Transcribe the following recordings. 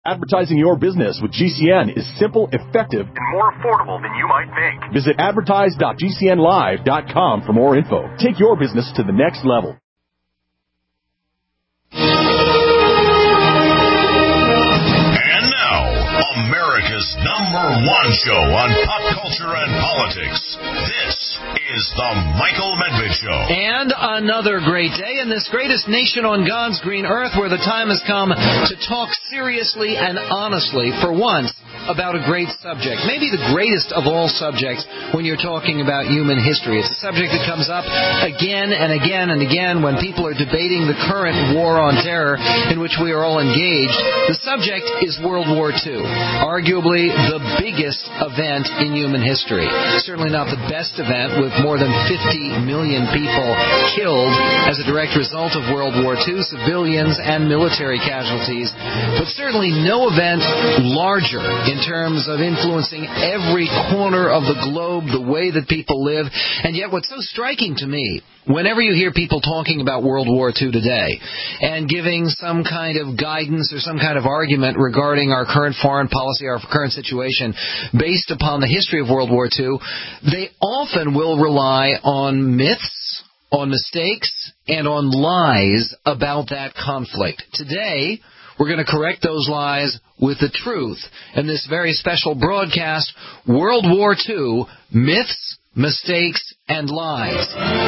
Advertising your business with GCN is simple, effective, and more affordable than you might think. Visit advertise.gcnlive.com for more info. Take your business to the next level. And now, America's #1 show on pop culture and politics. This is the Michael Medved Show. And another great day in this greatest nation on God's green earth, where the time has come to talk seriously and honestly, for once, about a great subject. Maybe the greatest of all subjects when you're talking about human history. It's a subject that comes up again and again and again when people are debating the current war on terror in which we are all engaged. The subject is World War II, arguably the biggest event in human history. Certainly not the best event, with more than 50 million people killed as a direct result of World War II, civilians and military casualties, but certainly no event larger in terms of influencing every corner of the globe, the way that people live. And yet what's so striking to me, whenever you hear people talking about World War II today and giving some kind of guidance or some kind of argument regarding our current foreign policy, our current situation, based upon the history of World War II, they often will rely on myths, on mistakes, and on lies about that conflict. Today, we're going to correct those lies with the truth in this very special broadcast, World War II, Myths, Mistakes, and Lies.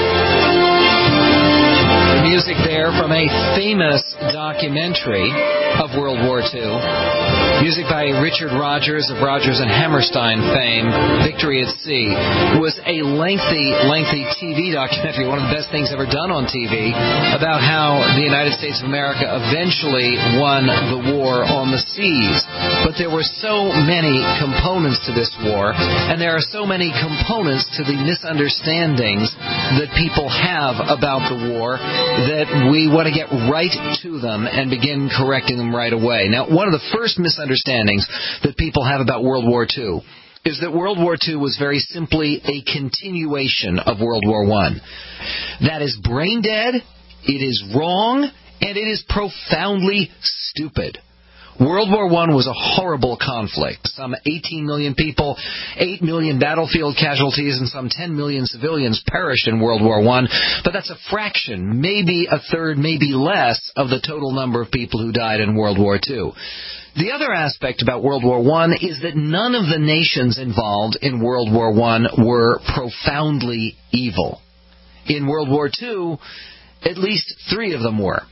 The music there from a famous documentary of World War II. Music by Richard Rodgers of Rodgers and Hammerstein fame, Victory at Sea. It was a lengthy TV documentary, one of the best things ever done on TV, about how the United States of America eventually won the war on the seas. But there were so many components to this war, and there are so many components to the misunderstandings that people have about the war that we want to get right to them and begin correcting them right away. Now, one of the first misunderstandings that people have about World War II is that World War II was very simply a continuation of World War I. That is brain dead, it is wrong, and it is profoundly stupid. World War I was a horrible conflict. Some 18 million people, 8 million battlefield casualties, and some 10 million civilians perished in World War I. But that's a fraction, maybe a third, maybe less, of the total number of people who died in World War II. The other aspect about World War I is that none of the nations involved in World War I were profoundly evil. In World War II, at least 3 of them were,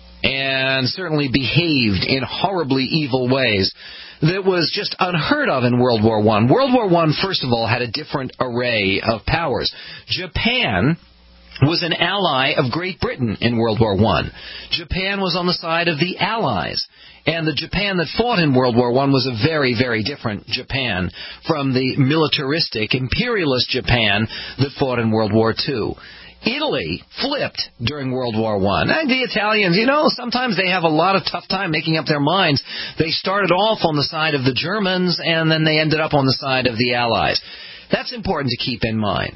and certainly behaved in horribly evil ways that was just unheard of in World War I. World War I, first of all, had a different array of powers. Japan was an ally of Great Britain in World War I. Japan was on the side of the Allies. And the Japan that fought in World War I was a very, very different Japan from the militaristic, imperialist Japan that fought in World War II. Italy flipped during World War I. And the Italians, sometimes they have a lot of tough time making up their minds. They started off on the side of the Germans, and then they ended up on the side of the Allies. That's important to keep in mind.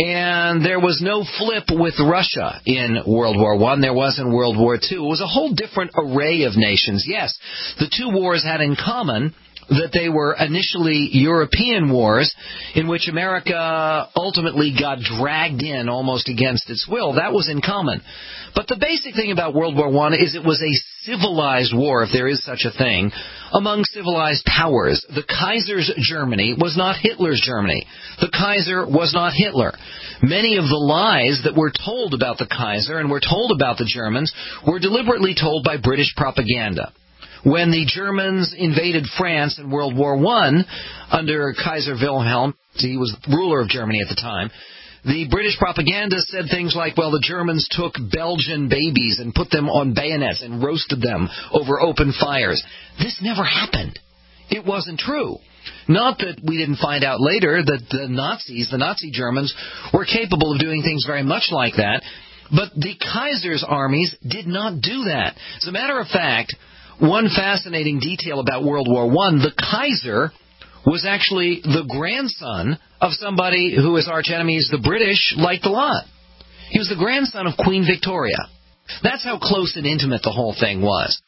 And there was no flip with Russia in World War I. There was in World War II. It was a whole different array of nations. Yes, the two wars had in common that they were initially European wars in which America ultimately got dragged in almost against its will. That was in common. But the basic thing about World War I is it was a civilized war, if there is such a thing, among civilized powers. The Kaiser's Germany was not Hitler's Germany. The Kaiser was not Hitler. Many of the lies that were told about the Kaiser and were told about the Germans were deliberately told by British propaganda. When the Germans invaded France in World War I, under Kaiser Wilhelm, he was ruler of Germany at the time, the British propaganda said things like, well, the Germans took Belgian babies and put them on bayonets and roasted them over open fires. This never happened. It wasn't true. Not that we didn't find out later that the Nazi Germans, were capable of doing things very much like that, but the Kaiser's armies did not do that. As a matter of fact, one fascinating detail about World War I, the Kaiser was actually the grandson of somebody who his archenemies, the British, liked a lot. He was the grandson of Queen Victoria. That's how close and intimate the whole thing was.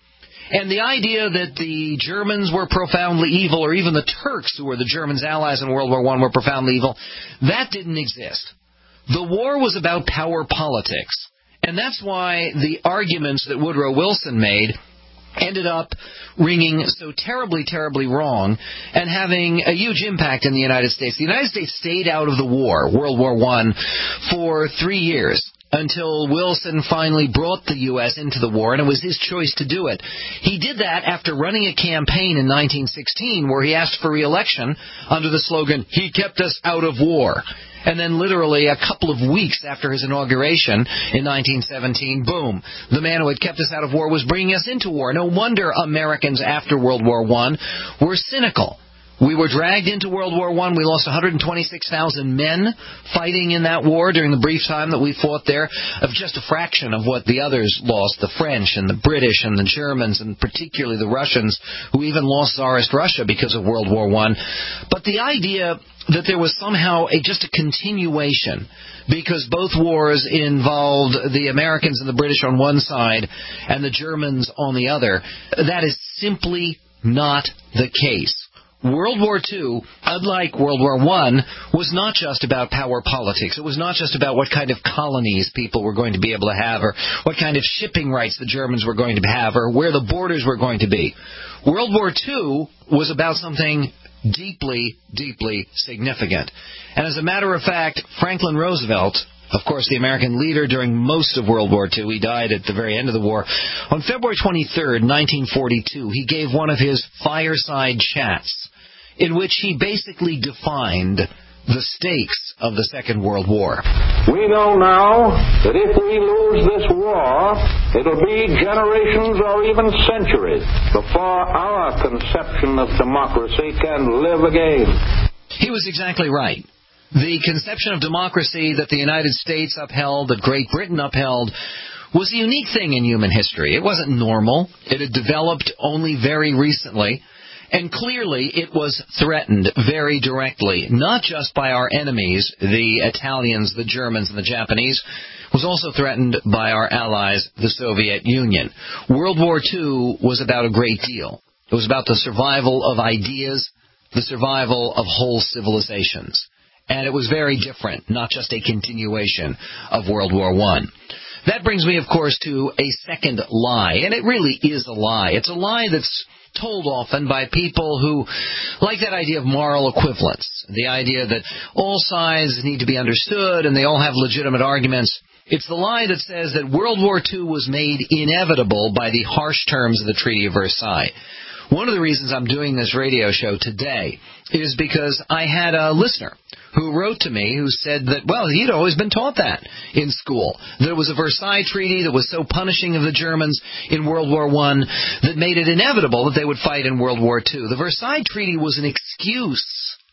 And the idea that the Germans were profoundly evil, or even the Turks, who were the Germans' allies in World War I, were profoundly evil, that didn't exist. The war was about power politics. And that's why the arguments that Woodrow Wilson made ended up ringing so terribly, terribly wrong and having a huge impact in the United States. The United States stayed out of the war, World War I, for 3 years, until Wilson finally brought the U.S. into the war, and it was his choice to do it. He did that after running a campaign in 1916 where he asked for re-election under the slogan, "He kept us out of war." And then literally a couple of weeks after his inauguration in 1917, boom, the man who had kept us out of war was bringing us into war. No wonder Americans after World War I were cynical. We were dragged into World War I. We lost 126,000 men fighting in that war during the brief time that we fought there, of just a fraction of what the others lost, the French and the British and the Germans, and particularly the Russians, who even lost Tsarist Russia because of World War I. But the idea that there was somehow just a continuation, because both wars involved the Americans and the British on one side and the Germans on the other, that is simply not the case. World War II, unlike World War I, was not just about power politics. It was not just about what kind of colonies people were going to be able to have, or what kind of shipping rights the Germans were going to have, or where the borders were going to be. World War II was about something deeply, deeply significant. And as a matter of fact, Franklin Roosevelt, of course, the American leader during most of World War II, he died at the very end of the war. On February 23rd, 1942, he gave one of his fireside chats in which he basically defined the stakes of the Second World War. We know now that if we lose this war, it'll be generations or even centuries before our conception of democracy can live again. He was exactly right. The conception of democracy that the United States upheld, that Great Britain upheld, was a unique thing in human history. It wasn't normal. It had developed only very recently. And clearly it was threatened very directly, not just by our enemies, the Italians, the Germans, and the Japanese. It was also threatened by our allies, the Soviet Union. World War II was about a great deal. It was about the survival of ideas, the survival of whole civilizations. And it was very different, not just a continuation of World War I. That brings me, of course, to a second lie. And it really is a lie. It's a lie that's told often by people who like that idea of moral equivalence, the idea that all sides need to be understood and they all have legitimate arguments. It's the lie that says that World War II was made inevitable by the harsh terms of the Treaty of Versailles. One of the reasons I'm doing this radio show today is because I had a listener who wrote to me who said that, well, he'd always been taught that in school. That it was a Versailles Treaty that was so punishing of the Germans in World War I that made it inevitable that they would fight in World War II. The Versailles Treaty was an excuse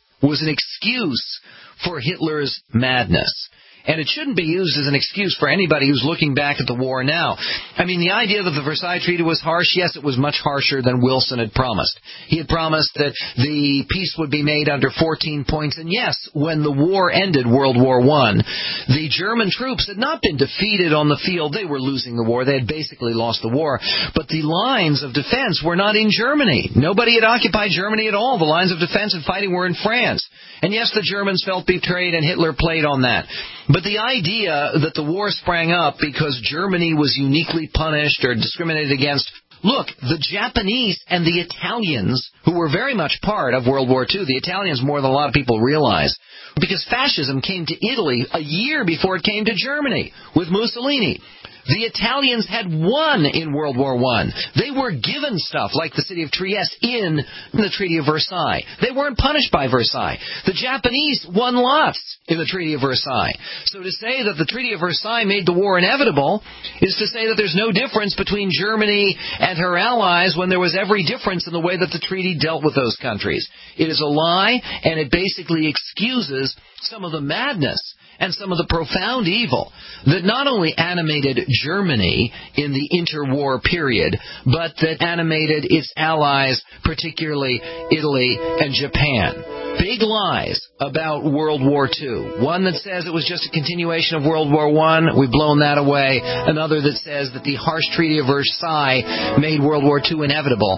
for Hitler's madness. And it shouldn't be used as an excuse for anybody who's looking back at the war now. I mean, the idea that the Versailles Treaty was harsh, yes, it was much harsher than Wilson had promised. He had promised that the peace would be made under 14 points. And yes, when the war ended, World War I, the German troops had not been defeated on the field. They were losing the war. They had basically lost the war. But the lines of defense were not in Germany. Nobody had occupied Germany at all. The lines of defense and fighting were in France. And yes, the Germans felt betrayed, and Hitler played on that. But the idea that the war sprang up because Germany was uniquely punished or discriminated against, look, the Japanese and the Italians, who were very much part of World War II, the Italians more than a lot of people realize, because fascism came to Italy a year before it came to Germany with Mussolini. The Italians had won in World War I. They were given stuff like the city of Trieste in the Treaty of Versailles. They weren't punished by Versailles. The Japanese won lots in the Treaty of Versailles. So to say that the Treaty of Versailles made the war inevitable is to say that there's no difference between Germany and her allies when there was every difference in the way that the treaty dealt with those countries. It is a lie, and it basically excuses some of the madness and some of the profound evil that not only animated Germany in the interwar period, but that animated its allies, particularly Italy and Japan. big lies about World War II. One that says it was just a continuation of World War I. We've blown that away. Another that says that the harsh Treaty of Versailles made World War II inevitable.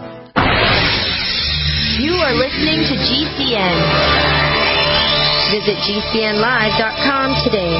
You are listening to GCN. Visit GCNlive.com today.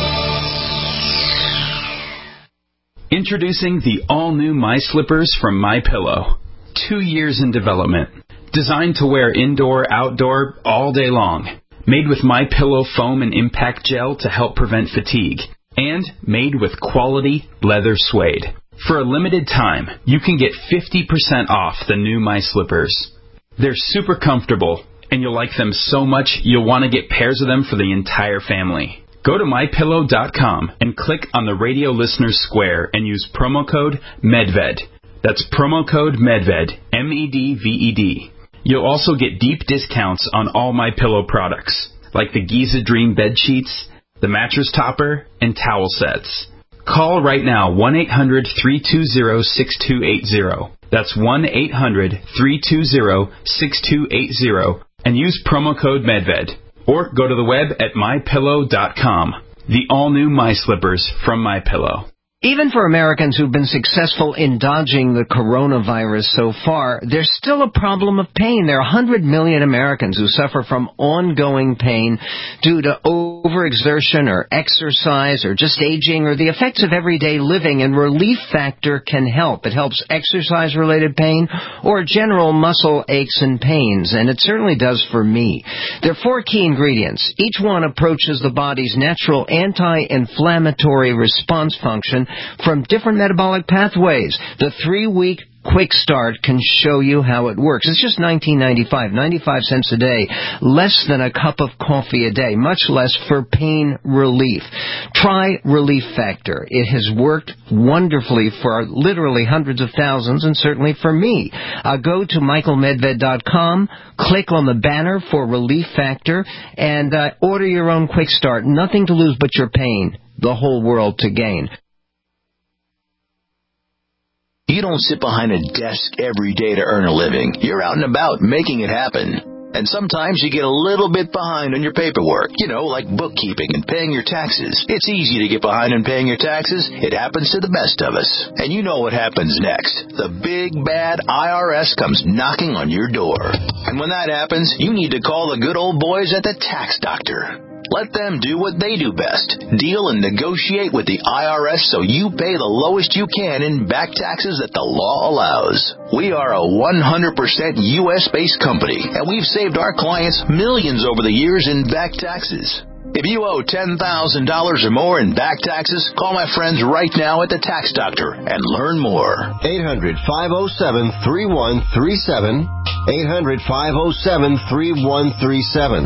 Introducing the all-new My Slippers from MyPillow. 2 years in development. Designed to wear indoor, outdoor, all day long. Made with MyPillow foam and impact gel to help prevent fatigue. And made with quality leather suede. For a limited time, you can get 50% off the new My Slippers. They're super comfortable, and you'll like them so much you'll want to get pairs of them for the entire family. Go to MyPillow.com and click on the radio listeners square and use promo code MEDVED. That's promo code MEDVED, MEDVED. You'll also get deep discounts on all MyPillow products, like the Giza Dream bed sheets, the mattress topper, and towel sets. Call right now, 1-800-320-6280. That's 1-800-320-6280, and use promo code MEDVED. Or go to the web at MyPillow.com. The all-new My Slippers from MyPillow. Even for Americans who've been successful in dodging the coronavirus so far, there's still a problem of pain. There are 100 million Americans who suffer from ongoing pain due to overexertion or exercise or just aging or the effects of everyday living, and Relief Factor can help. It helps exercise-related pain or general muscle aches and pains, and it certainly does for me. There are 4 key ingredients. Each one approaches the body's natural anti-inflammatory response function from different metabolic pathways. The 3-week Quick Start can show you how it works. It's just $19.95, 95 cents a day, less than a cup of coffee a day, much less for pain relief. Try Relief Factor. It has worked wonderfully for literally hundreds of thousands, and certainly for me. Go to michaelmedved.com, click on the banner for Relief Factor, and order your own Quick Start. Nothing to lose but your pain. The whole world to gain. You don't sit behind a desk every day to earn a living. You're out and about making it happen. And sometimes you get a little bit behind on your paperwork, like bookkeeping and paying your taxes. It's easy to get behind on paying your taxes. It happens to the best of us. And you know what happens next. The big, bad IRS comes knocking on your door. And when that happens, you need to call the good old boys at the Tax Doctor. Let them do what they do best. Deal and negotiate with the IRS so you pay the lowest you can in back taxes that the law allows. We are a 100% U.S.-based company, and we've saved our clients millions over the years in back taxes. If you owe $10,000 or more in back taxes, call my friends right now at the Tax Doctor and learn more. 800-507-3137. 800-507-3137.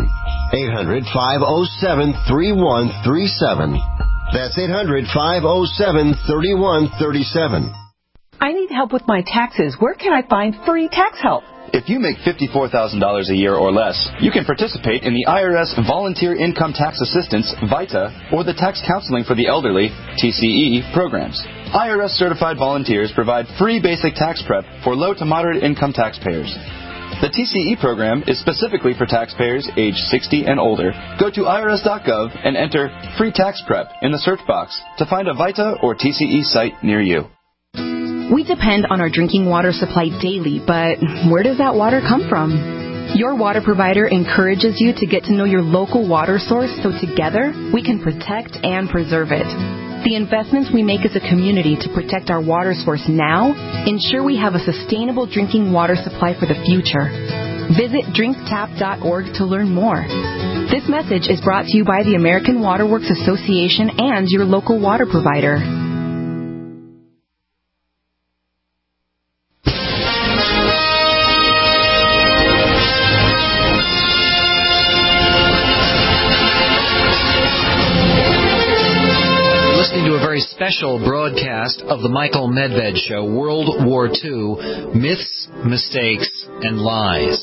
800-507-3137. That's 800-507-3137. I need help with my taxes. Where can I find free tax help? If you make $54,000 a year or less, you can participate in the IRS Volunteer Income Tax Assistance, VITA, or the Tax Counseling for the Elderly, TCE, programs. IRS-certified volunteers provide free basic tax prep for low to moderate income taxpayers. The TCE program is specifically for taxpayers age 60 and older. Go to irs.gov and enter Free Tax Prep in the search box to find a VITA or TCE site near you. We depend on our drinking water supply daily, but where does that water come from? Your water provider encourages you to get to know your local water source so together we can protect and preserve it. The investments we make as a community to protect our water source now ensure we have a sustainable drinking water supply for the future. Visit drinktap.org to learn more. This message is brought to you by the American Water Works Association and your local water provider. Special broadcast of the Michael Medved Show, World War II, Myths, Mistakes, and Lies.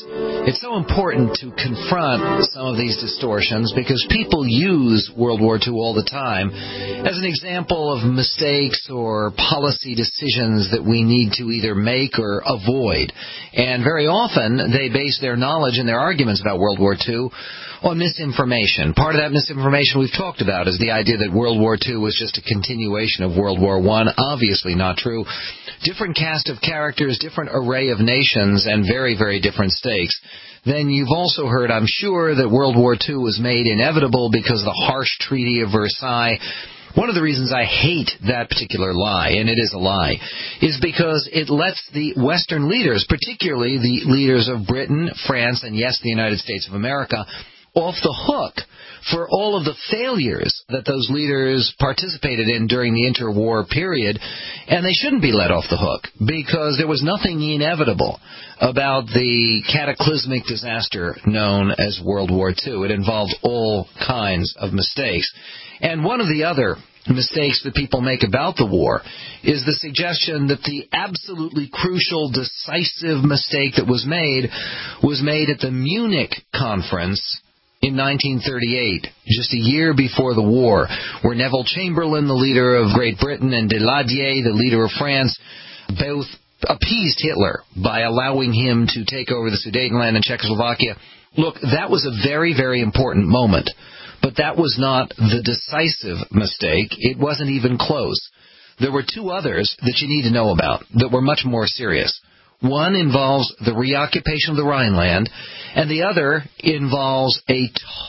It's so important to confront some of these distortions because people use World War II all the time as an example of mistakes or policy decisions that we need to either make or avoid. And very often they base their knowledge and their arguments about World War II on misinformation. Part of that misinformation we've talked about is the idea that World War II was just a continuation of World War I. Obviously not true. Different cast of characters, different array of nations, and very, very different stakes. Then you've also heard, I'm sure, that World War II was made inevitable because of the harsh Treaty of Versailles. One of the reasons I hate that particular lie, and it is a lie, is because it lets the Western leaders, particularly the leaders of Britain, France, and yes, the United States of America, off the hook for all of the failures that those leaders participated in during the interwar period, and they shouldn't be let off the hook because there was nothing inevitable about the cataclysmic disaster known as World War II. It involved all kinds of mistakes. And one of the other mistakes that people make about the war is the suggestion that the absolutely crucial, decisive mistake that was made at the Munich conference in 1938, just a year before the war, where Neville Chamberlain, the leader of Great Britain, and Daladier, the leader of France, both appeased Hitler by allowing him to take over the Sudetenland and Czechoslovakia. Look, that was a very, very important moment, but that was not the decisive mistake. It wasn't even close. There were two others that you need to know about that were much more serious. One involves the reoccupation of the Rhineland, and the other involves a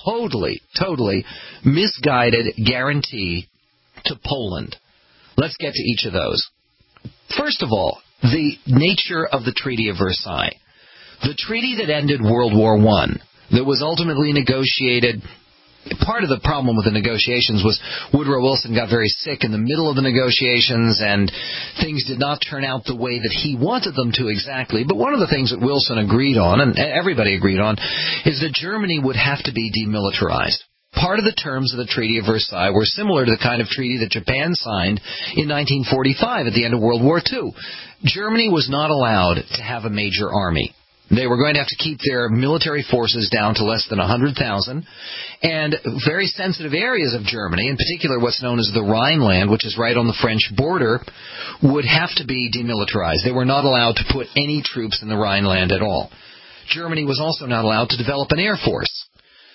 totally misguided guarantee to Poland. Let's get to each of those. First of all, the nature of the Treaty of Versailles. The treaty that ended World War I, that was ultimately negotiated. Part of the problem with the negotiations was Woodrow Wilson got very sick in the middle of the negotiations and things did not turn out the way that he wanted them to exactly. But one of the things that Wilson agreed on, and everybody agreed on, is that Germany would have to be demilitarized. Part of the terms of the Treaty of Versailles were similar to the kind of treaty that Japan signed in 1945 at the end of World War II. Germany was not allowed to have a major army. They were going to have to keep their military forces down to less than 100,000, and very sensitive areas of Germany, in particular what's known as the Rhineland, which is right on the French border, would have to be demilitarized. They were not allowed to put any troops in the Rhineland at all. Germany was also not allowed to develop an air force.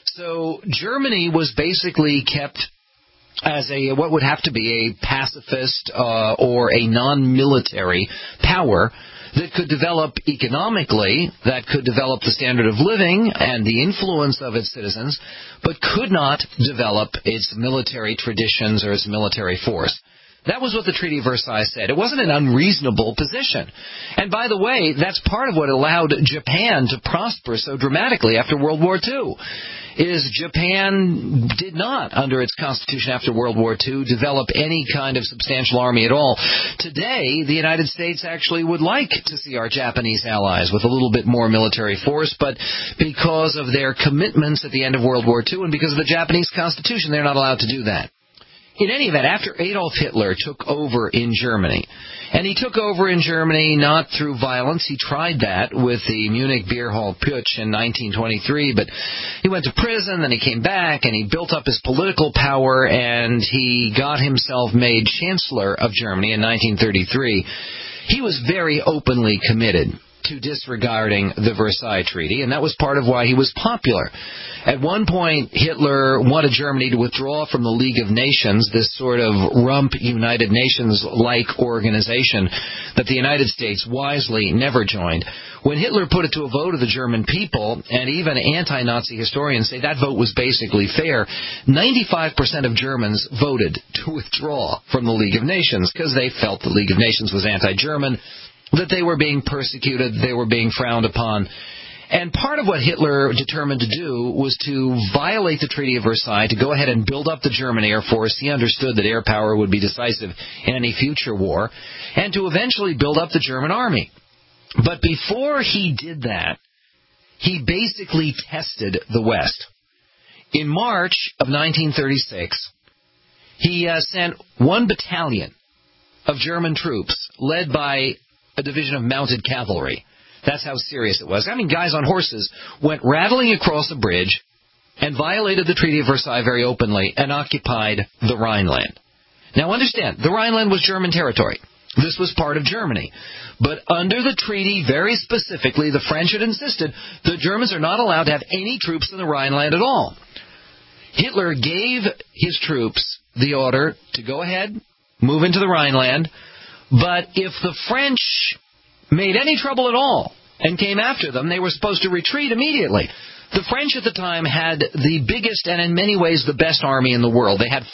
So Germany was basically kept as what would have to be a pacifist or a non-military power that could develop economically, that could develop the standard of living and the influence of its citizens, but could not develop its military traditions or its military force. That was what the Treaty of Versailles said. It wasn't an unreasonable position. And by the way, that's part of what allowed Japan to prosper so dramatically after World War II, is Japan did not, under its constitution after World War II, develop any kind of substantial army at all. Today, the United States actually would like to see our Japanese allies with a little bit more military force, but because of their commitments at the end of World War II and because of the Japanese constitution, they're not allowed to do that. In any event, after Adolf Hitler took over in Germany, and he took over in Germany not through violence, he tried that with the Munich Beer Hall Putsch in 1923, but he went to prison, then he came back, and he built up his political power, and he got himself made Chancellor of Germany in 1933. He was very openly committed to disregarding the Versailles Treaty, and that was part of why he was popular. At one point, Hitler wanted Germany to withdraw from the League of Nations, this sort of rump United Nations-like organization that the United States wisely never joined. When Hitler put it to a vote of the German people, and even anti-Nazi historians say that vote was basically fair, 95% of Germans voted to withdraw from the League of Nations because they felt the League of Nations was anti-German, that they were being persecuted, they were being frowned upon. And part of what Hitler determined to do was to violate the Treaty of Versailles, to go ahead and build up the German Air Force. He understood that air power would be decisive in any future war, and to eventually build up the German army. But before he did that, he basically tested the West. In March of 1936, he sent one battalion of German troops, led by a division of mounted cavalry, That's how serious it was. I mean, guys on horses went rattling across a bridge and violated the Treaty of Versailles very openly and occupied the Rhineland. Now understand, the Rhineland was German territory. This was part of Germany. But under the treaty, very specifically, the French had insisted the Germans are not allowed to have any troops in the Rhineland at all. Hitler gave his troops the order to go ahead, move into the Rhineland, but if the French made any trouble at all and came after them, they were supposed to retreat immediately. The French at the time had the biggest and in many ways the best army in the world. They had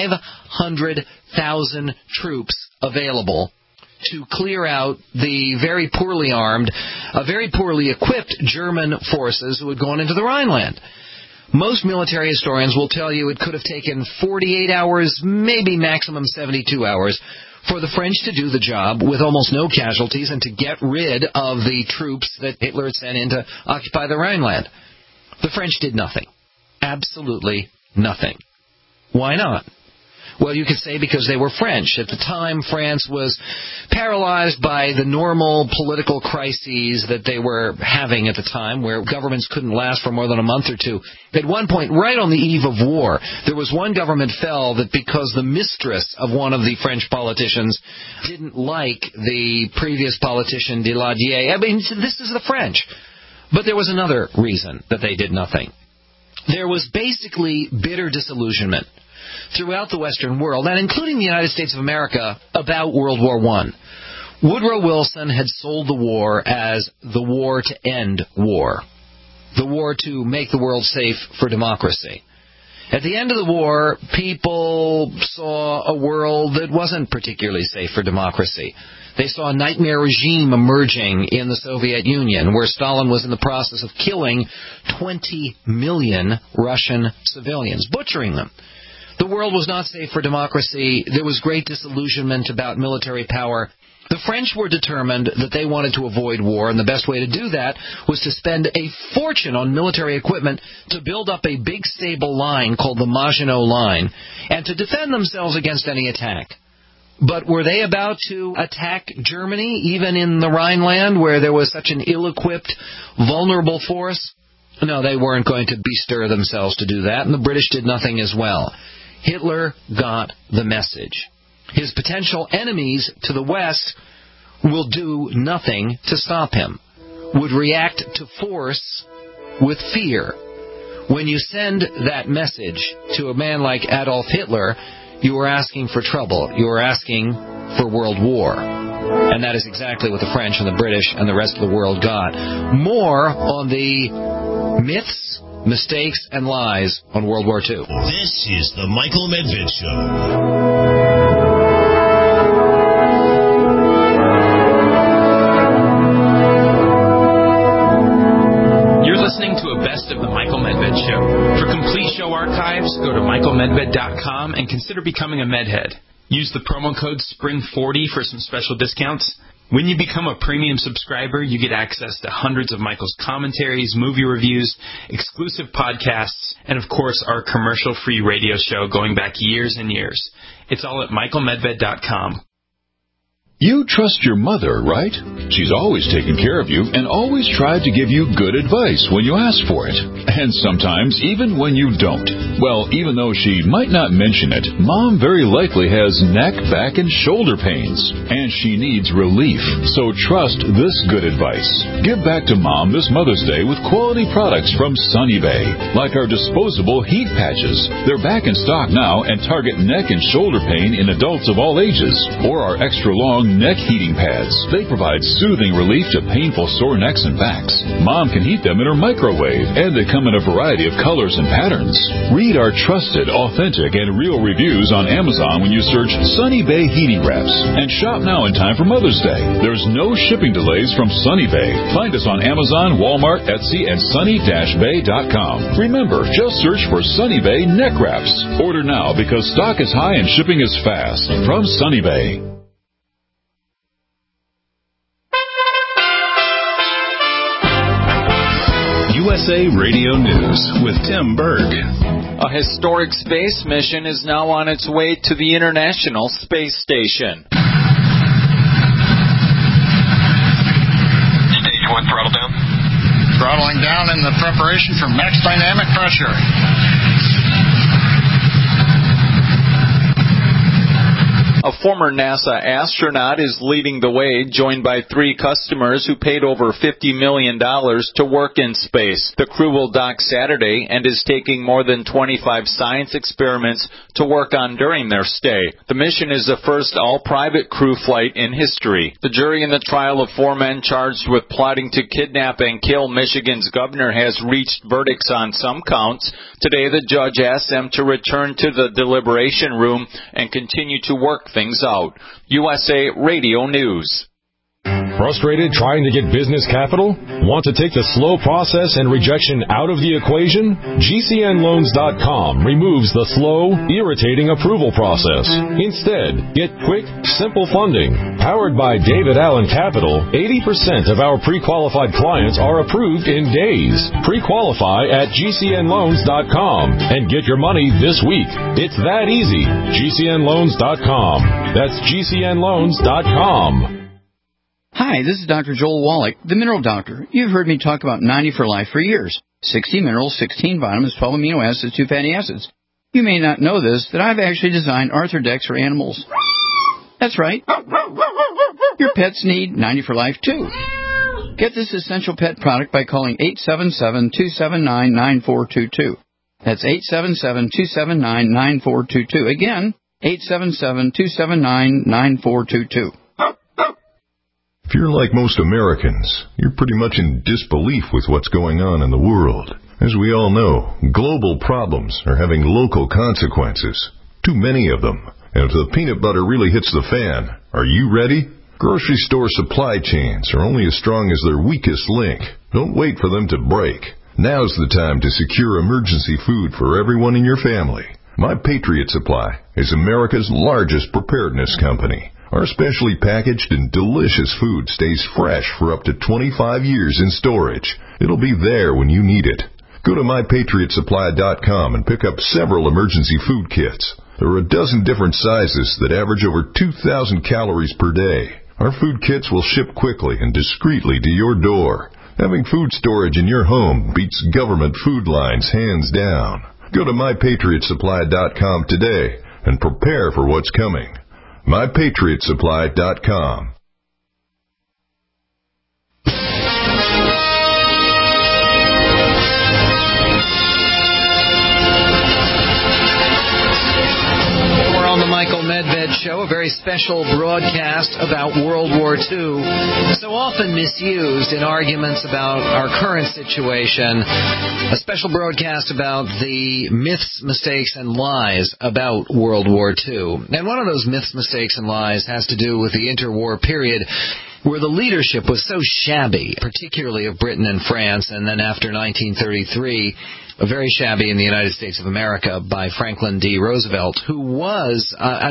500,000 troops available to clear out the very poorly armed, very poorly equipped German forces who had gone into the Rhineland. Most military historians will tell you it could have taken 48 hours, maybe maximum 72 hours, for the French to do the job with almost no casualties and to get rid of the troops that Hitler had sent in to occupy the Rhineland. The French did nothing. Absolutely nothing. Why not? Well, you could say because they were French. At the time, France was paralyzed by the normal political crises that they were having at the time, where governments couldn't last for more than a month or two. At one point, right on the eve of war, there was one government fell that because the mistress of one of the French politicians didn't like the previous politician, Daladier. I mean, this is the French. But there was another reason that they did nothing. There was basically bitter disillusionment throughout the Western world, and including the United States of America, about World War I. Woodrow Wilson had sold the war as the war to end war, the war to make the world safe for democracy. At the end of the war, people saw a world that wasn't particularly safe for democracy. They saw a nightmare regime emerging in the Soviet Union, where Stalin was in the process of killing 20 million Russian civilians, butchering them. The world was not safe for democracy. There was great disillusionment about military power. The French were determined that they wanted to avoid war, and the best way to do that was to spend a fortune on military equipment to build up a big stable line called the Maginot Line, and to defend themselves against any attack. But were they about to attack Germany, even in the Rhineland, where there was such an ill-equipped, vulnerable force? No, they weren't going to bestir themselves to do that, and the British did nothing as well. Hitler got the message. His potential enemies to the West will do nothing to stop him, would react to force with fear. When you send that message to a man like Adolf Hitler, you are asking for trouble. You are asking for world war. And that is exactly what the French and the British and the rest of the world got. More on the myths, mistakes, and lies on World War II. This is the Michael Medved Show. You're listening to a best of the Michael Medved Show. For complete show archives, go to michaelmedved.com and consider becoming a Medhead. Use the promo code SPRING40 for some special discounts. When you become a premium subscriber, you get access to hundreds of Michael's commentaries, movie reviews, exclusive podcasts, and of course our commercial-free radio show going back years and years. It's all at michaelmedved.com. You trust your mother, right? She's always taken care of you and always tried to give you good advice when you ask for it. And sometimes even when you don't. Well, even though she might not mention it, Mom very likely has neck, back, and shoulder pains. And she needs relief. So trust this good advice. Give back to Mom this Mother's Day with quality products from Sunny Bay. Like our disposable heat patches. They're back in stock now and target neck and shoulder pain in adults of all ages. Or our extra long neck heating pads. They provide soothing relief to painful sore necks and backs. Mom can heat them in her microwave, and they come in a variety of colors and patterns. Read our trusted, authentic, and real reviews on Amazon when you search Sunny Bay Heating Wraps. And shop now in time for Mother's Day. There's no shipping delays from Sunny Bay. Find us on Amazon, Walmart, Etsy, and sunny-bay.com. Remember, just search for Sunny Bay Neck Wraps. Order now because stock is high and shipping is fast. From Sunny Bay. USA Radio News with Tim Berg. A historic space mission is now on its way to the International Space Station. Stage You want throttle down? Throttling down in the preparation for max dynamic pressure. A former NASA astronaut is leading the way, joined by 3 customers who paid over $50 million to work in space. The crew will dock Saturday and is taking more than 25 science experiments to work on during their stay. The mission is the first all-private crew flight in history. The jury in the trial of 4 men charged with plotting to kidnap and kill Michigan's governor has reached verdicts on some counts. Today, the judge asked them to return to the deliberation room and continue to work things out. USA Radio News. Frustrated trying to get business capital? Want to take the slow process and rejection out of the equation? GCNLoans.com removes the slow, irritating approval process. Instead, get quick, simple funding. Powered by David Allen Capital, 80% of our pre-qualified clients are approved in days. Pre-qualify at GCNLoans.com and get your money this week. It's that easy. GCNLoans.com. That's GCNLoans.com. Hi, this is Dr. Joel Wallach, the Mineral Doctor. You've heard me talk about 90 for Life for years. 60 minerals, 16 vitamins, 12 amino acids, 2 fatty acids. You may not know this, that I've actually designed Arthrodex for animals. That's right. Your pets need 90 for Life, too. Get this essential pet product by calling 877-279-9422. That's 877-279-9422. Again, 877-279-9422. If you're like most Americans, you're pretty much in disbelief with what's going on in the world. As we all know, global problems are having local consequences. Too many of them. And if the peanut butter really hits the fan, are you ready? Grocery store supply chains are only as strong as their weakest link. Don't wait for them to break. Now's the time to secure emergency food for everyone in your family. My Patriot Supply is America's largest preparedness company. Our specially packaged and delicious food stays fresh for up to 25 years in storage. It'll be there when you need it. Go to MyPatriotSupply.com and pick up several emergency food kits. There are a dozen different sizes that average over 2,000 calories per day. Our food kits will ship quickly and discreetly to your door. Having food storage in your home beats government food lines hands down. Go to MyPatriotSupply.com today and prepare for what's coming. MyPatriotSupply.com. We're on the Michael Medved Show, a very special broadcast about World War II, so often misused in arguments about our current situation. A special broadcast about the myths, mistakes, and lies about World War II. And one of those myths, mistakes, and lies has to do with the interwar period, where the leadership was so shabby, particularly of Britain and France, and then after 1933, very shabby in the United States of America by Franklin D. Roosevelt, who was,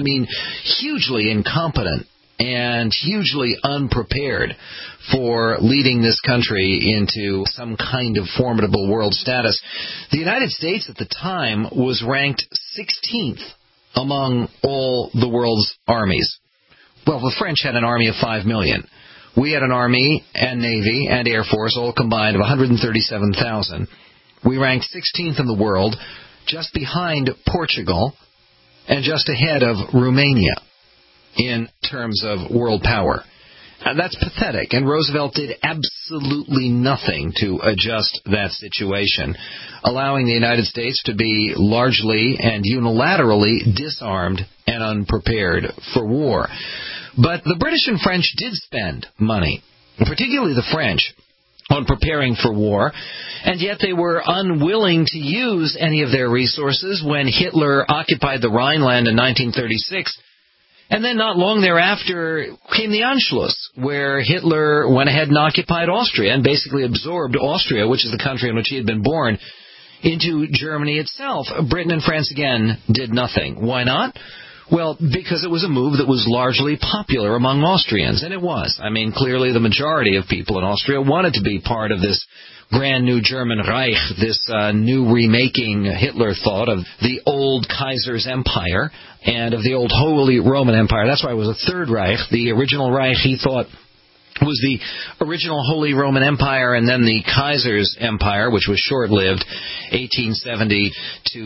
hugely incompetent and hugely unprepared for leading this country into some kind of formidable world status. The United States at the time was ranked 16th among all the world's armies. Well, the French had an army of 5 million. We had an army and navy and air force all combined of 137,000. We ranked 16th in the world, just behind Portugal and just ahead of Romania in terms of world power. That's pathetic, and Roosevelt did absolutely nothing to adjust that situation, allowing the United States to be largely and unilaterally disarmed and unprepared for war. But the British and French did spend money, particularly the French, on preparing for war, and yet they were unwilling to use any of their resources when Hitler occupied the Rhineland in 1936. And then not long thereafter came the Anschluss, where Hitler went ahead and occupied Austria and basically absorbed Austria, which is the country in which he had been born, into Germany itself. Britain and France, again, did nothing. Why not? Well, because it was a move that was largely popular among Austrians, and it was. I mean, clearly the majority of people in Austria wanted to be part of this brand new German Reich, this new remaking, Hitler thought, of the old Kaiser's Empire and of the old Holy Roman Empire. That's why it was a Third Reich. The original Reich, he thought, was the original Holy Roman Empire and then the Kaiser's Empire, which was short-lived, 1870 to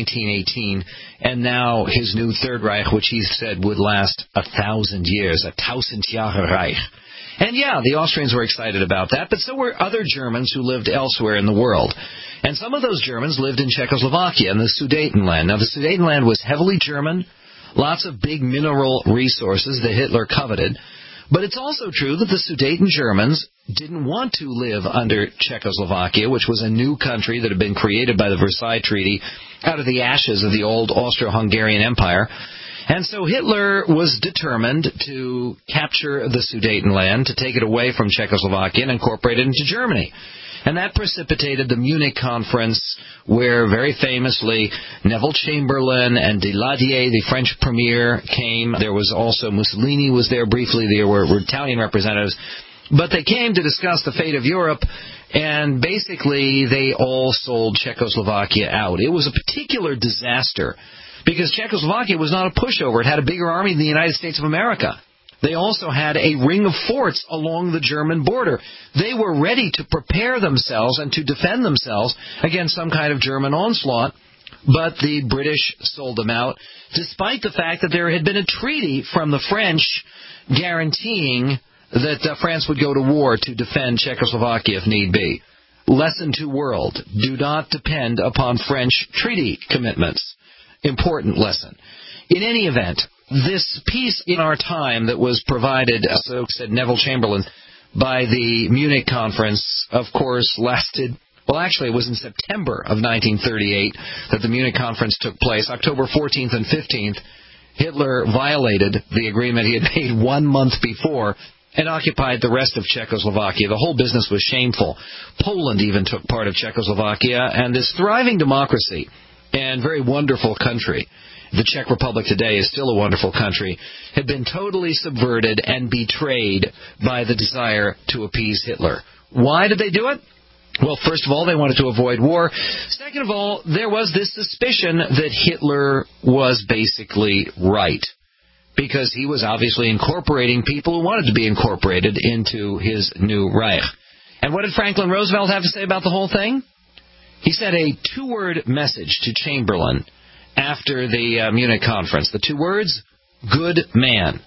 1918, and now his new Third Reich, which he said would last 1,000 years, a 1000 Jahre Reich. And yeah, the Austrians were excited about that, but so were other Germans who lived elsewhere in the world. And some of those Germans lived in Czechoslovakia, in the Sudetenland. Now, the Sudetenland was heavily German, lots of big mineral resources that Hitler coveted. But it's also true that the Sudeten Germans didn't want to live under Czechoslovakia, which was a new country that had been created by the Versailles Treaty out of the ashes of the old Austro-Hungarian Empire. And so Hitler was determined to capture the Sudetenland, to take it away from Czechoslovakia and incorporate it into Germany. And that precipitated the Munich Conference, where very famously Neville Chamberlain and Daladier, the French premier, came. There was also Mussolini was there briefly. There were Italian representatives. But they came to discuss the fate of Europe, and basically they all sold Czechoslovakia out. It was a particular disaster because Czechoslovakia was not a pushover. It had a bigger army than the United States of America. They also had a ring of forts along the German border. They were ready to prepare themselves and to defend themselves against some kind of German onslaught, but the British sold them out, despite the fact that there had been a treaty from the French guaranteeing that France would go to war to defend Czechoslovakia if need be. Lesson to world: do not depend upon French treaty commitments. Important lesson. In any event, this peace in our time that was provided, so said Neville Chamberlain, by the Munich Conference, of course, lasted, well, actually, it was in September of 1938 that the Munich Conference took place. October 14th and 15th, Hitler violated the agreement he had made 1 month before and occupied the rest of Czechoslovakia. The whole business was shameful. Poland even took part of Czechoslovakia, and this thriving democracy and very wonderful country, the Czech Republic today is still a wonderful country, had been totally subverted and betrayed by the desire to appease Hitler. Why did they do it? Well, first of all, they wanted to avoid war. Second of all, there was this suspicion that Hitler was basically right, because he was obviously incorporating people who wanted to be incorporated into his new Reich. And what did Franklin Roosevelt have to say about the whole thing? He said a 2-word message to Chamberlain after the Munich Conference. The 2 words, good man.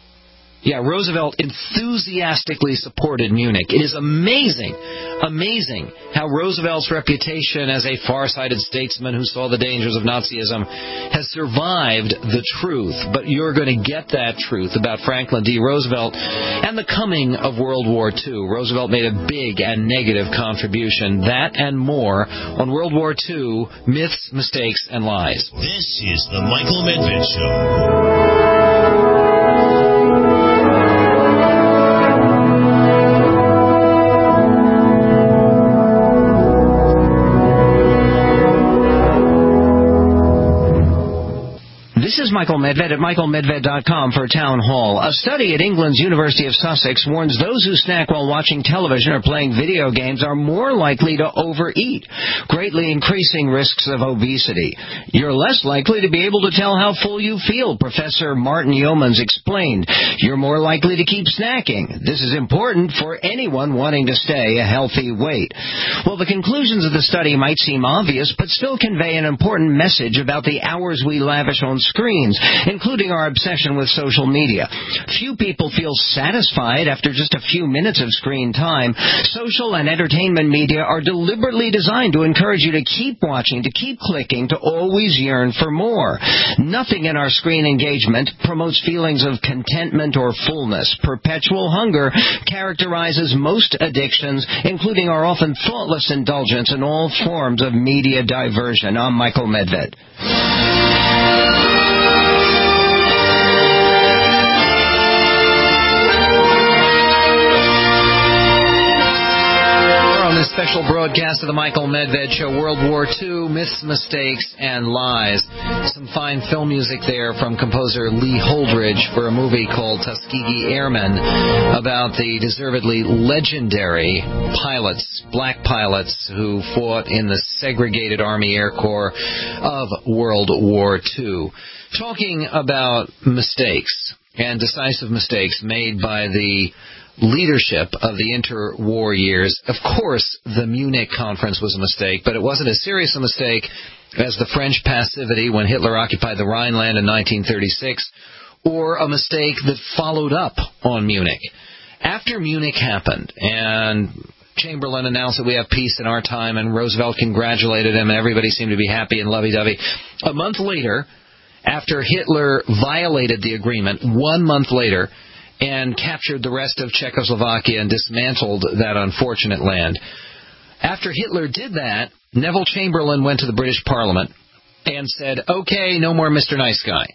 Yeah, Roosevelt enthusiastically supported Munich. It is amazing how Roosevelt's reputation as a far-sighted statesman who saw the dangers of Nazism has survived the truth. But you're going to get that truth about Franklin D. Roosevelt and the coming of World War II. Roosevelt made a big and negative contribution. That and more on World War II, Myths, Mistakes, and Lies. This is the Michael Medved Show. This is Michael Medved at michaelmedved.com for Town Hall. A study at England's University of Sussex warns those who snack while watching television or playing video games are more likely to overeat, greatly increasing risks of obesity. You're less likely to be able to tell how full you feel, Professor Martin Yeomans explained. You're more likely to keep snacking. This is important for anyone wanting to stay a healthy weight. Well, the conclusions of the study might seem obvious, but still convey an important message about the hours we lavish on screens, including our obsession with social media. Few people feel satisfied after just a few minutes of screen time. Social and entertainment media are deliberately designed to encourage you to keep watching, to keep clicking, to always yearn for more. Nothing in our screen engagement promotes feelings of contentment or fullness. Perpetual hunger characterizes most addictions, including our often thoughtless indulgence in all forms of media diversion. I'm Michael Medved. This special broadcast of the Michael Medved Show, World War II, Myths, Mistakes, and Lies. Some fine film music there from composer Lee Holdridge for a movie called Tuskegee Airmen about the deservedly legendary pilots, black pilots, who fought in the segregated Army Air Corps of World War II. Talking about mistakes and decisive mistakes made by the leadership of the interwar years. Of course, the Munich conference was a mistake, but it wasn't as serious a mistake as the French passivity when Hitler occupied the Rhineland in 1936, or a mistake that followed up on Munich. After Munich happened, and Chamberlain announced that we have peace in our time, and Roosevelt congratulated him, and everybody seemed to be happy and lovey-dovey. A month later, after Hitler violated the agreement, 1 month later, and captured the rest of Czechoslovakia and dismantled that unfortunate land. After Hitler did that, Neville Chamberlain went to the British Parliament and said, okay, no more Mr. Nice Guy.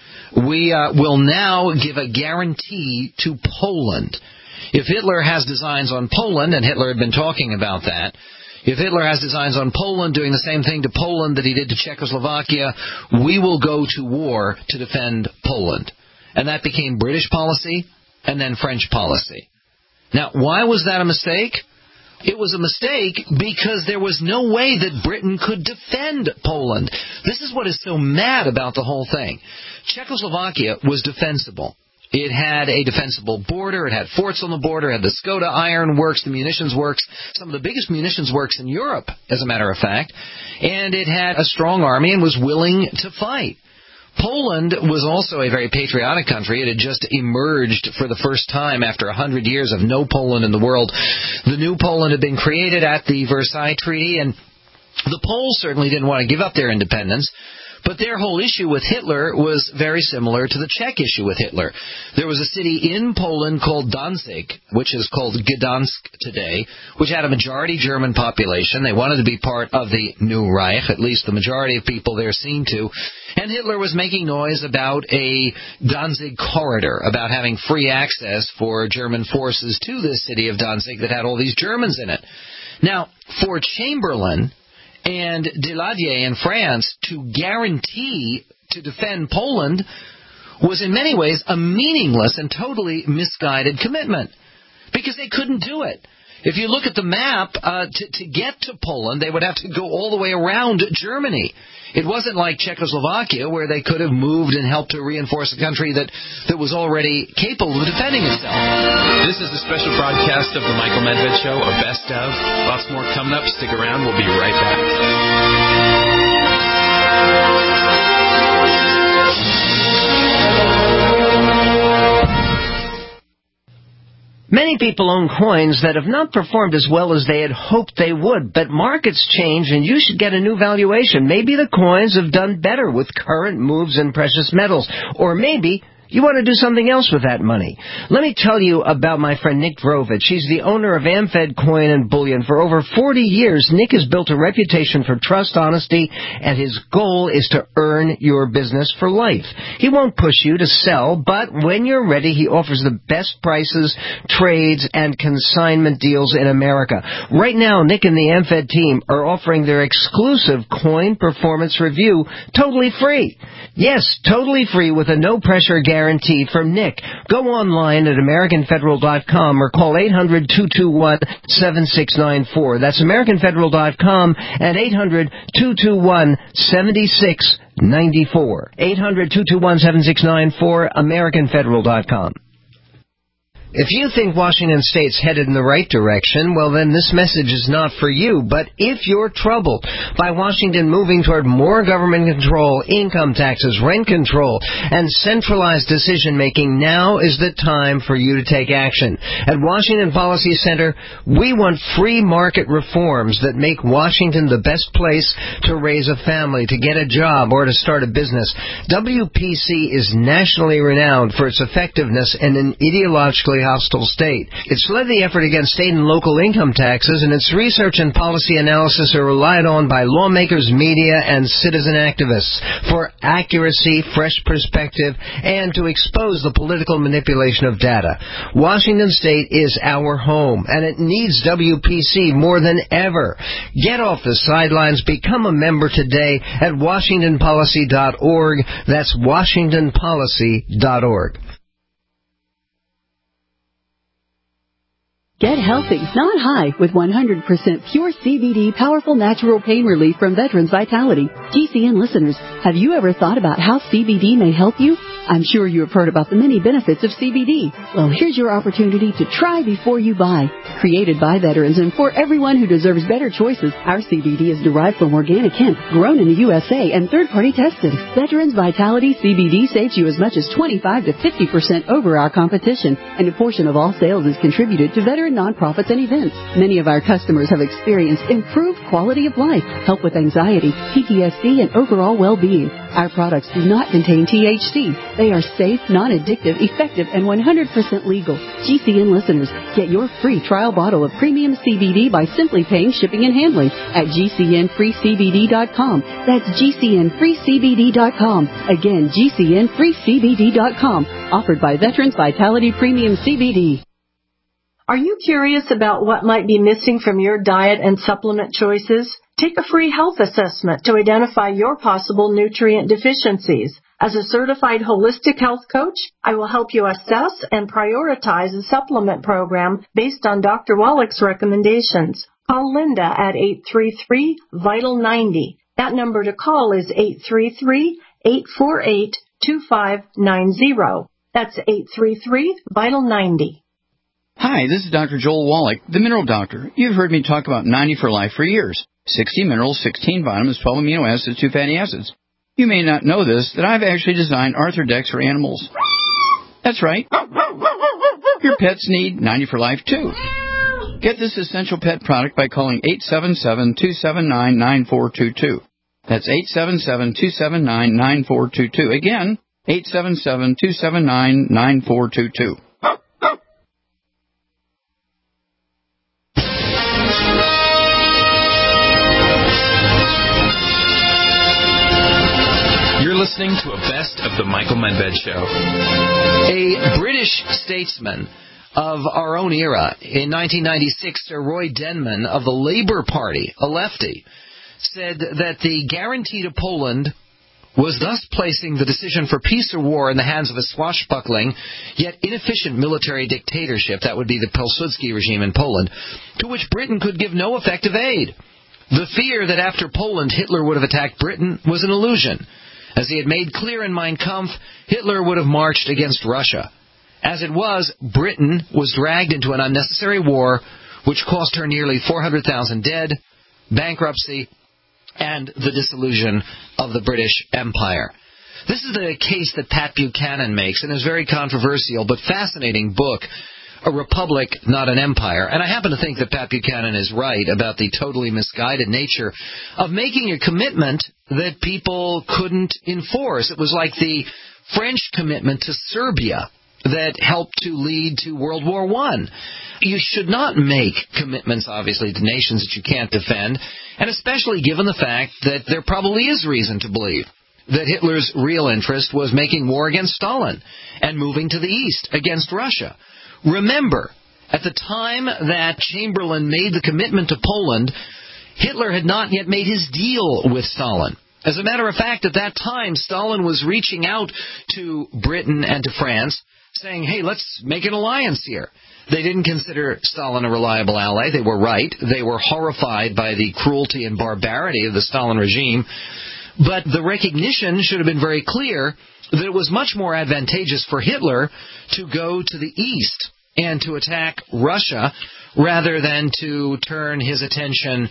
We will now give a guarantee to Poland. If Hitler has designs on Poland, and Hitler had been talking about that, if Hitler has designs on Poland doing the same thing to Poland that he did to Czechoslovakia, we will go to war to defend Poland. And that became British policy and then French policy. Now, why was that a mistake? It was a mistake because there was no way that Britain could defend Poland. This is what is so mad about the whole thing. Czechoslovakia was defensible. It had a defensible border. It had forts on the border. It had the Skoda Iron Works, the munitions works, some of the biggest munitions works in Europe, as a matter of fact. And it had a strong army and was willing to fight. Poland was also a very patriotic country. It had just emerged for the first time after 100 years of no Poland in the world. The new Poland had been created at the Versailles Treaty, and the Poles certainly didn't want to give up their independence. But their whole issue with Hitler was very similar to the Czech issue with Hitler. There was a city in Poland called Danzig, which is called Gdansk today, which had a majority German population. They wanted to be part of the New Reich, at least the majority of people there seemed to. And Hitler was making noise about a Danzig corridor, about having free access for German forces to this city of Danzig that had all these Germans in it. Now, for Chamberlain and Daladier in France to guarantee to defend Poland was in many ways a meaningless and totally misguided commitment because they couldn't do it. If you look at the map, to get to Poland, they would have to go all the way around Germany. It wasn't like Czechoslovakia where they could have moved and helped to reinforce a country that was already capable of defending itself. This is a special broadcast of the Michael Medved Show, a best of. Lots more coming up. Stick around. We'll be right back. Many people own coins that have not performed as well as they had hoped they would, but markets change and you should get a new valuation. Maybe the coins have done better with current moves in precious metals, or maybe you want to do something else with that money. Let me tell you about my friend Nick Drovich. He's the owner of AmFed Coin and Bullion. For over 40 years, Nick has built a reputation for trust, honesty, and his goal is to earn your business for life. He won't push you to sell, but when you're ready, he offers the best prices, trades, and consignment deals in America. Right now, Nick and the AmFed team are offering their exclusive coin performance review totally free. Yes, totally free with a no-pressure guarantee from Nick. Go online at AmericanFederal.com or call 800-221-7694. That's AmericanFederal.com and 800-221-7694. 800-221-7694, AmericanFederal.com. If you think Washington State's headed in the right direction, well then this message is not for you. But if you're troubled by Washington moving toward more government control, income taxes, rent control, and centralized decision-making, now is the time for you to take action. At Washington Policy Center, we want free market reforms that make Washington the best place to raise a family, to get a job, or to start a business. WPC is nationally renowned for its effectiveness in an ideologically hostile state. It's led the effort against state and local income taxes, and its research and policy analysis are relied on by lawmakers, media, and citizen activists for accuracy, fresh perspective, and to expose the political manipulation of data. Washington State is our home, and it needs WPC more than ever. Get off the sidelines. Become a member today at WashingtonPolicy.org. That's WashingtonPolicy.org. Get healthy, not high, with 100% pure CBD powerful natural pain relief from Veterans Vitality. GCN listeners, have you ever thought about how CBD may help you? I'm sure you have heard about the many benefits of CBD. Well, here's your opportunity to try before you buy. Created by veterans and for everyone who deserves better choices, our CBD is derived from organic hemp, grown in the USA and third-party tested. Veterans Vitality CBD saves you as much as 25 to 50% over our competition, and a portion of all sales is contributed to veteran nonprofits and events. Many of our customers have experienced improved quality of life, help with anxiety, PTSD, and overall well-being. Our products do not contain THC. They are safe, non-addictive, effective, and 100% legal. GCN listeners, get your free trial bottle of premium CBD by simply paying shipping and handling at GCNFreeCBD.com. That's GCNFreeCBD.com. Again, GCNFreeCBD.com. Offered by Veterans Vitality Premium CBD. Are you curious about what might be missing from your diet and supplement choices? Take a free health assessment to identify your possible nutrient deficiencies. As a certified holistic health coach, I will help you assess and prioritize a supplement program based on Dr. Wallach's recommendations. Call Linda at 833-VITAL-90. That number to call is 833-848-2590. That's 833-VITAL-90. Hi, this is Dr. Joel Wallach, the Mineral Doctor. You've heard me talk about 90 for Life for years. 60 minerals, 16 vitamins, 12 amino acids, 2 fatty acids. You may not know this, that I've actually designed Arthrodex for animals. That's right. Your pets need 90 for Life, too. Get this essential pet product by calling 877-279-9422. That's 877-279-9422. Again, 877-279-9422. Listening to a best of the Michael Medved Show. A British statesman of our own era, in 1996, Sir Roy Denman of the Labour Party, a lefty, said that the guarantee to Poland was thus placing the decision for peace or war in the hands of a swashbuckling, yet inefficient military dictatorship, that would be the Pilsudski regime in Poland, to which Britain could give no effective aid. The fear that after Poland Hitler would have attacked Britain was an illusion. As he had made clear in Mein Kampf, Hitler would have marched against Russia. As it was, Britain was dragged into an unnecessary war, which cost her nearly 400,000 dead, bankruptcy, and the dissolution of the British Empire. This is the case that Pat Buchanan makes in his very controversial but fascinating book, A Republic, Not an Empire. And I happen to think that Pat Buchanan is right about the totally misguided nature of making a commitment that people couldn't enforce. It was like the French commitment to Serbia that helped to lead to World War I. You should not make commitments, obviously, to nations that you can't defend, and especially given the fact that there probably is reason to believe that Hitler's real interest was making war against Stalin and moving to the east against Russia. Remember, at the time that Chamberlain made the commitment to Poland, Hitler had not yet made his deal with Stalin. As a matter of fact, at that time, Stalin was reaching out to Britain and to France, saying, hey, let's make an alliance here. They didn't consider Stalin a reliable ally. They were right. They were horrified by the cruelty and barbarity of the Stalin regime. But the recognition should have been very clear that it was much more advantageous for Hitler to go to the east and to attack Russia rather than to turn his attention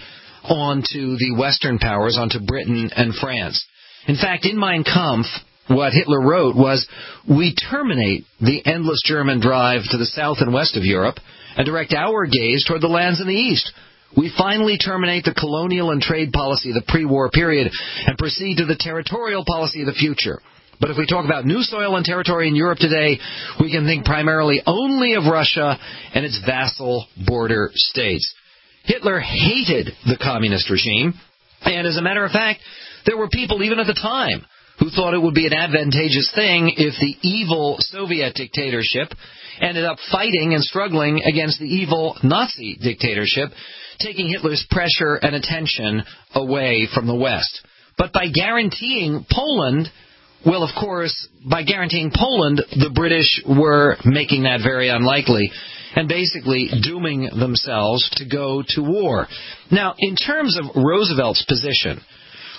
onto the Western powers, onto Britain and France. In fact, in Mein Kampf, what Hitler wrote was, we terminate the endless German drive to the south and west of Europe and direct our gaze toward the lands in the east. We finally terminate the colonial and trade policy of the pre-war period and proceed to the territorial policy of the future. But if we talk about new soil and territory in Europe today, we can think primarily only of Russia and its vassal border states. Hitler hated the communist regime, and as a matter of fact, there were people even at the time who thought it would be an advantageous thing if the evil Soviet dictatorship ended up fighting and struggling against the evil Nazi dictatorship, taking Hitler's pressure and attention away from the West. But by guaranteeing Poland, well, of course, by guaranteeing Poland, the British were making that very unlikely and basically dooming themselves to go to war. Now, in terms of Roosevelt's position,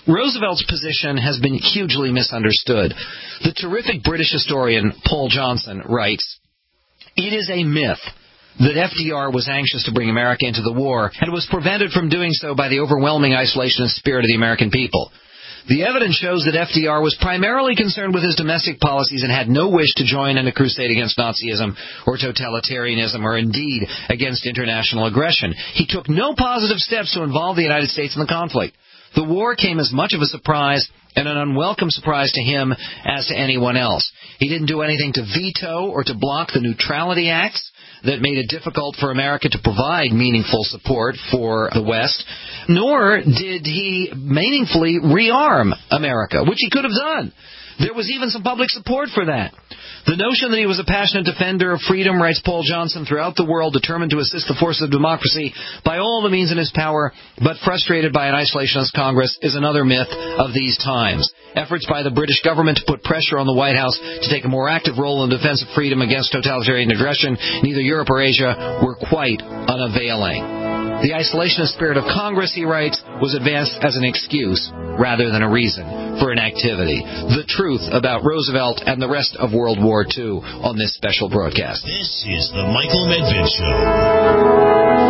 Roosevelt's position has been hugely misunderstood. The terrific British historian Paul Johnson writes, "It is a myth that FDR was anxious to bring America into the war and was prevented from doing so by the overwhelming isolationist spirit of the American people. The evidence shows that FDR was primarily concerned with his domestic policies and had no wish to join in a crusade against Nazism or totalitarianism or indeed against international aggression. He took no positive steps to involve the United States in the conflict. The war came as much of a surprise and an unwelcome surprise to him as to anyone else. He didn't do anything to veto or to block the Neutrality Acts that made it difficult for America to provide meaningful support for the West, nor did he meaningfully rearm America, which he could have done. There was even some public support for that. The notion that he was a passionate defender of freedom, writes Paul Johnson, throughout the world, determined to assist the forces of democracy by all the means in his power, but frustrated by an isolationist Congress, is another myth of these times. Efforts by the British government to put pressure on the White House to take a more active role in the defense of freedom against totalitarian aggression in either Europe or Asia were quite unavailing. The isolationist spirit of Congress," he writes, "was advanced as an excuse rather than a reason for inactivity." The truth about Roosevelt and the rest of World War II on this special broadcast. This is the Michael Medved Show.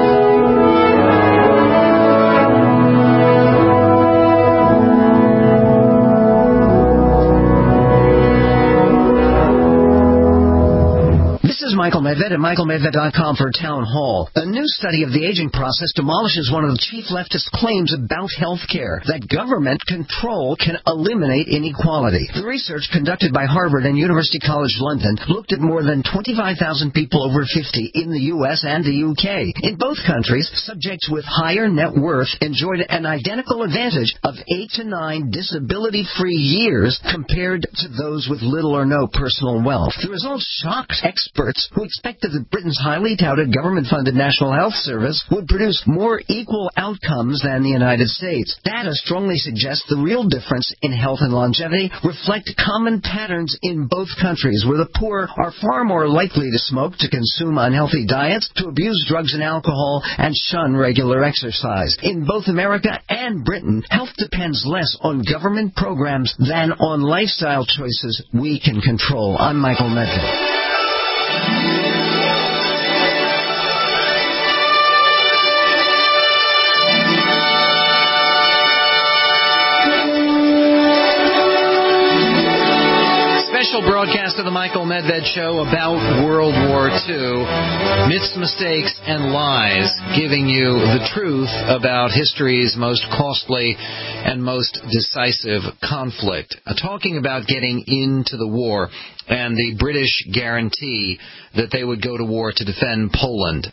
Michael Medved at michaelmedved.com for Town Hall. A new study of the aging process demolishes one of the chief leftist claims about health care, that government control can eliminate inequality. The research conducted by Harvard and University College London looked at more than 25,000 people over 50 in the U.S. and the U.K. In both countries, subjects with higher net worth enjoyed an identical advantage of 8 to 9 disability-free years compared to those with little or no personal wealth. The results shocked experts who expected that Britain's highly touted government-funded National Health Service would produce more equal outcomes than the United States. Data strongly suggests the real difference in health and longevity reflect common patterns in both countries, where the poor are far more likely to smoke, to consume unhealthy diets, to abuse drugs and alcohol, and shun regular exercise. In both America and Britain, health depends less on government programs than on lifestyle choices we can control. I'm Michael Medved. Special broadcast of the Michael Medved Show about World War II. Myths, mistakes, and lies, giving you the truth about history's most costly and most decisive conflict. Talking about getting into the war and the British guarantee that they would go to war to defend Poland.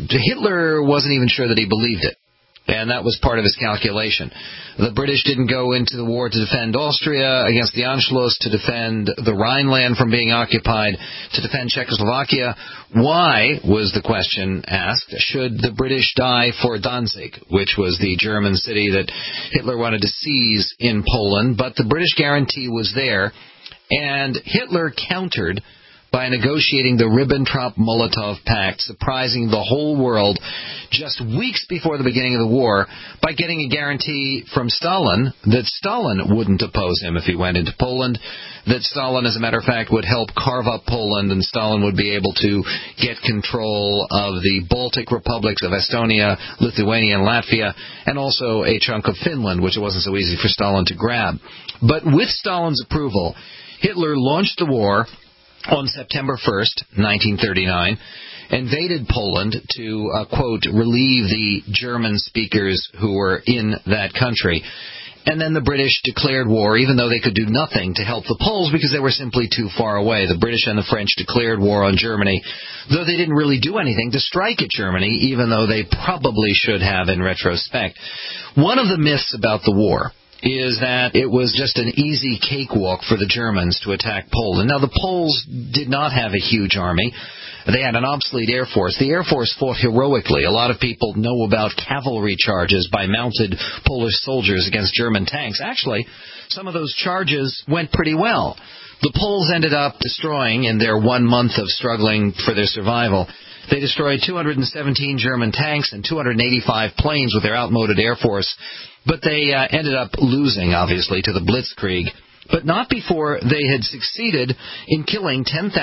Hitler wasn't even sure that he believed it. And that was part of his calculation. The British didn't go into the war to defend Austria against the Anschluss, to defend the Rhineland from being occupied, to defend Czechoslovakia. Why, was the question asked, should the British die for Danzig, which was the German city that Hitler wanted to seize in Poland? But the British guarantee was there, and Hitler countered by negotiating the Ribbentrop-Molotov Pact, surprising the whole world just weeks before the beginning of the war by getting a guarantee from Stalin that Stalin wouldn't oppose him if he went into Poland, that Stalin, as a matter of fact, would help carve up Poland, and Stalin would be able to get control of the Baltic republics of Estonia, Lithuania, and Latvia, and also a chunk of Finland, which it wasn't so easy for Stalin to grab. But with Stalin's approval, Hitler launched the war on September 1st, 1939, invaded Poland to, quote, relieve the German speakers who were in that country. And then the British declared war, even though they could do nothing to help the Poles because they were simply too far away. The British and the French declared war on Germany, though they didn't really do anything to strike at Germany, even though they probably should have in retrospect. One of the myths about the war is that it was just an easy cakewalk for the Germans to attack Poland. Now, the Poles did not have a huge army. They had an obsolete Air Force. The Air Force fought heroically. A lot of people know about cavalry charges by mounted Polish soldiers against German tanks. Actually, some of those charges went pretty well. The Poles ended up destroying, in their 1 month of struggling for their survival, They destroyed 217 German tanks and 285 planes with their outmoded air force, but they ended up losing, obviously, to the Blitzkrieg, but not before they had succeeded in killing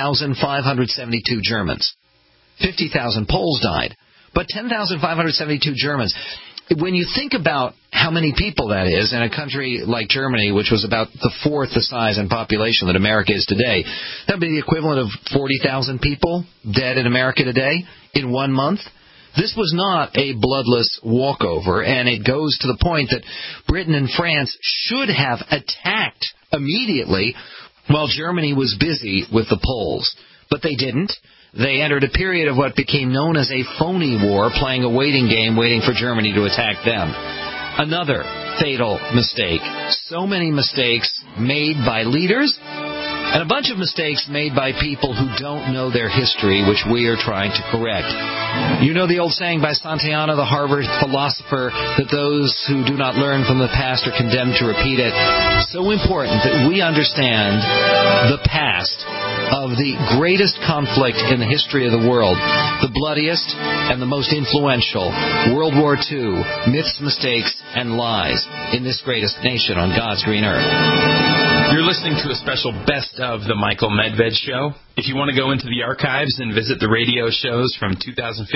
10,572 Germans. 50,000 Poles died, but 10,572 Germans. When you think about how many people that is in a country like Germany, which was about the fourth the size and population that America is today, that would be the equivalent of 40,000 people dead in America today in 1 month. This was not a bloodless walkover, and it goes to the point that Britain and France should have attacked immediately while Germany was busy with the Poles. But they didn't. They entered a period of what became known as a phony war, playing a waiting game, waiting for Germany to attack them. Another fatal mistake. So many mistakes made by leaders, and a bunch of mistakes made by people who don't know their history, which we are trying to correct. You know the old saying by Santayana, the Harvard philosopher, that those who do not learn from the past are condemned to repeat it. So important that we understand the past of the greatest conflict in the history of the world, the bloodiest and the most influential, World War II, myths, mistakes, and lies in this greatest nation on God's green earth. You're listening to a special Best of the Michael Medved Show. If you want to go into the archives and visit the radio shows from 2015,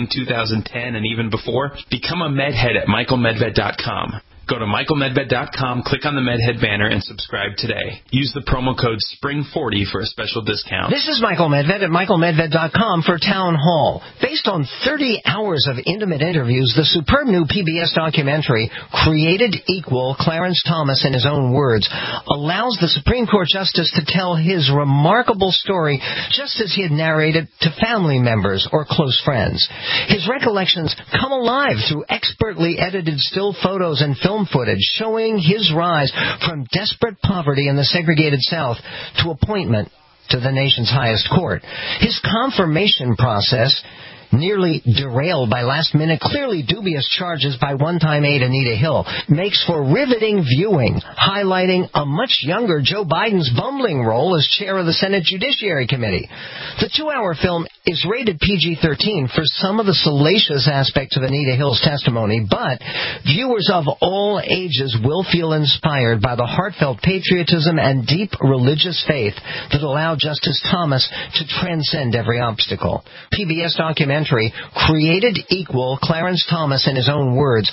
2010, and even before, become a Medhead at michaelmedved.com. Go to michaelmedved.com, click on the Medhead banner, and subscribe today. Use the promo code SPRING40 for a special discount. This is Michael Medved at michaelmedved.com for Town Hall. Based on 30 hours of intimate interviews, the superb new PBS documentary, Created Equal, Clarence Thomas in his own words, allows the Supreme Court Justice to tell his remarkable story just as he had narrated to family members or close friends. His recollections come alive through expertly edited still photos and film footage showing his rise from desperate poverty in the segregated South to appointment to the nation's highest court. His confirmation process, nearly derailed by last-minute, clearly dubious charges by one-time aide Anita Hill, makes for riveting viewing, highlighting a much younger Joe Biden's bumbling role as chair of the Senate Judiciary Committee. The 2-hour film is rated PG-13 for some of the salacious aspects of Anita Hill's testimony, but viewers of all ages will feel inspired by the heartfelt patriotism and deep religious faith that allow Justice Thomas to transcend every obstacle. PBS documentary Created Equal, Clarence Thomas in his own words.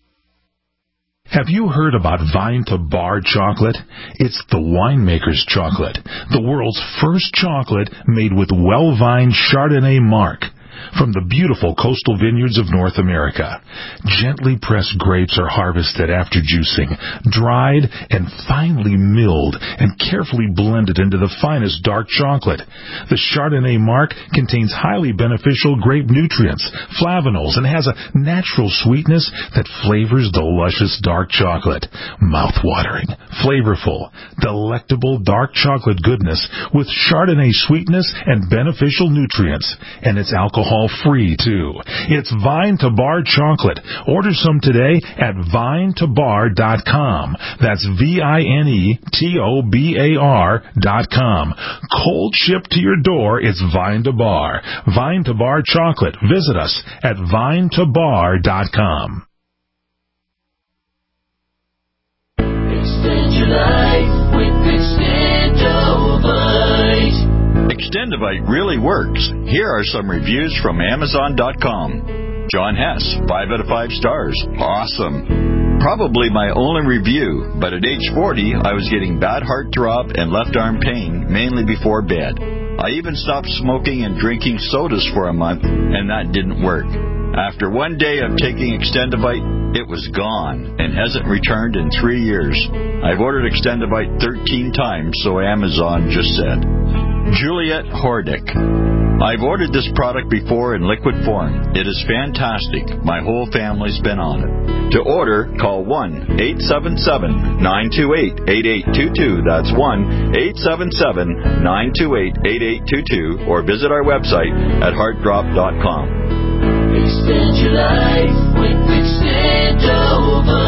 Have you heard about Vine to Bar chocolate? It's the winemaker's chocolate, the world's first chocolate made with well-vined Chardonnay marc. From the beautiful coastal vineyards of North America, gently pressed grapes are harvested after juicing, dried and finely milled and carefully blended into the finest dark chocolate. The Chardonnay marc contains highly beneficial grape nutrients, flavanols, and has a natural sweetness that flavors the luscious dark chocolate. Mouth-watering, flavorful, delectable dark chocolate goodness with Chardonnay sweetness and beneficial nutrients, and it's alcohol-free, too. It's Vine to Bar chocolate. Order some today at vinetobar.com. That's VINETOBAR.com. Cold shipped to your door, it's Vine to Bar. Vine to Bar chocolate. Visit us at vinetobar.com. Extend your life with Extendovite. Extendovite really works. Here are some reviews from Amazon.com. John Hess, 5 out of 5 stars. Awesome. Probably my only review, but at age 40, I was getting bad heartthrob and left arm pain, mainly before bed. I even stopped smoking and drinking sodas for a month, and that didn't work. After one day of taking Extendovite, it was gone and hasn't returned in 3 years. I've ordered Extendovite 13 times, so Amazon just said. Juliet Hordick. I've ordered this product before in liquid form. It is fantastic. My whole family's been on it. To order, call 1-877-928-8822. That's 1-877-928-8822. Or visit our website at heartdrop.com. Extend your life with Extendovite.